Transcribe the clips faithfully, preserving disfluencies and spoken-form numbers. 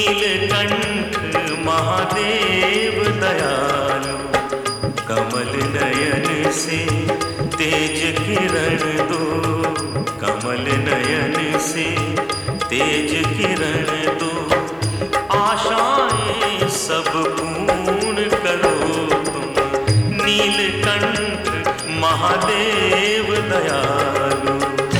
नीलकंठ महादेव दयालु, कमल नयन से तेज किरण दो, कमल नयन से तेज किरण दो, आशाएं सब पूर्ण करो तुम, नीलकंठ महादेव दयालु।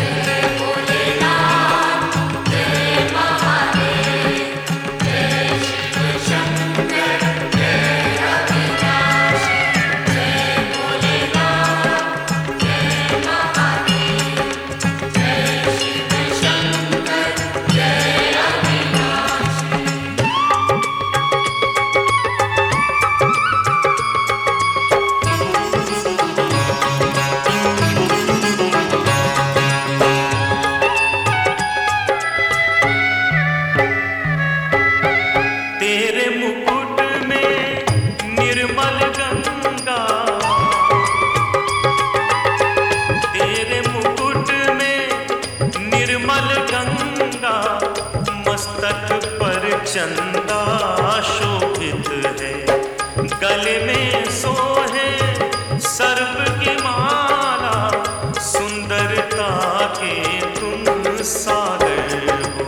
तेरे मुकुट में निर्मल गंगा, तेरे मुकुट में निर्मल गंगा, मस्तक पर चंदा शोभित है, गले में सोहे सर्प की माला, सुंदरता के तुम सागर हो।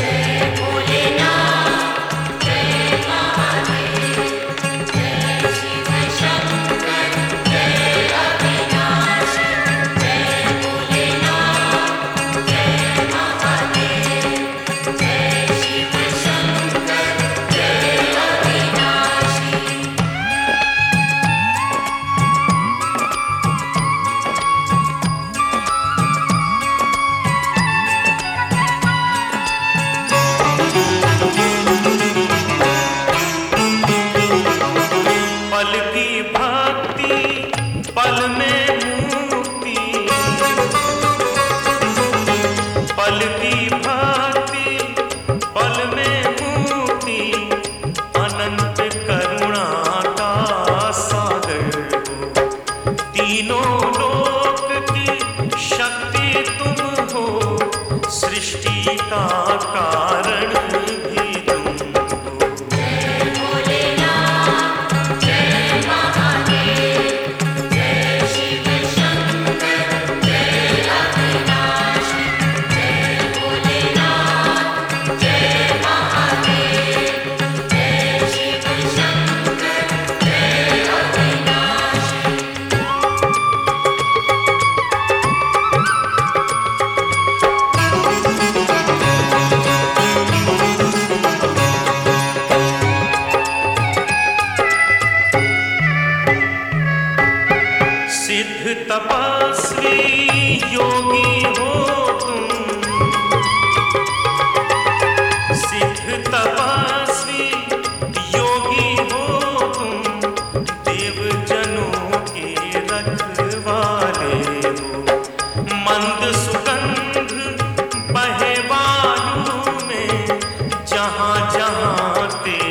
पल की भक्ति पल में मुक्ति, पल की भक्ति पल में मुक्ति, अनंत करुणा का सागर हो, तीनों लोक की शक्ति तुम हो, सृष्टि का कारण भी तुम हो। सिद्ध तपस्वी योगी हो तुम, सिद्ध तपस्वी योगी हो तुम, देव जनों के रखवाले हो, मंद सुगंध बहे वायु में, जहाँ जहाँ ते